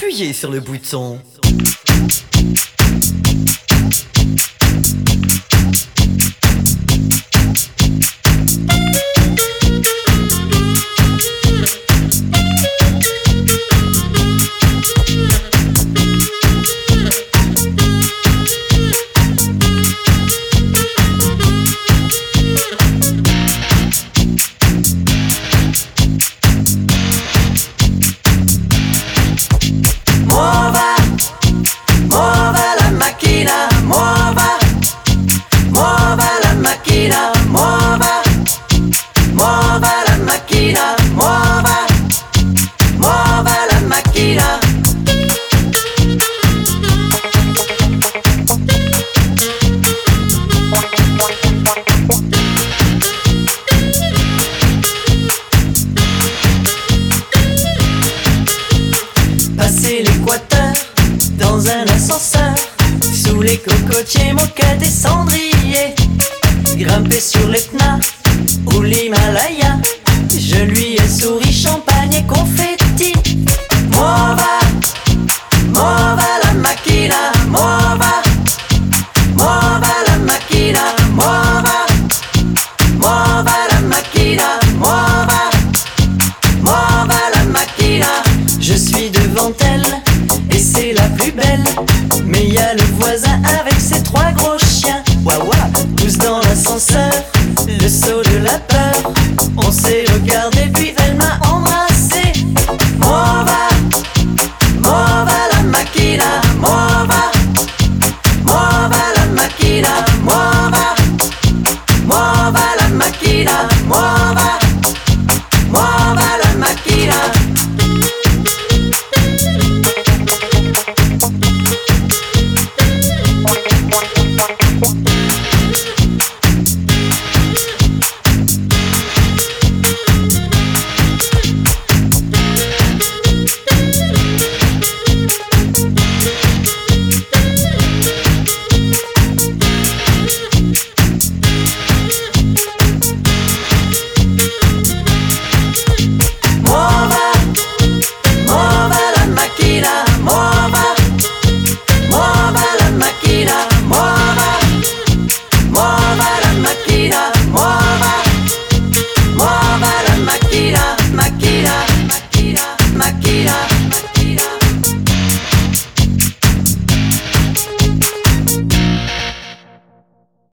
appuyez sur le bouton. Passer l'équateur dans un ascenseur, sous les cocotiers, moquettes et cendriers, grimper sur l'Etna ou l'Himalaya, je lui ai souri, champagne et confetti. Muova, muova la macchina, muova, muova la macchina, muova, muova la macchina, muova, muova la macchina. Je suis devant elle et c'est la plus belle, mais y a le voisin avec ses trois gros chiens. Waouh, tous dans l'ascenseur, le saut de la peur, on s'est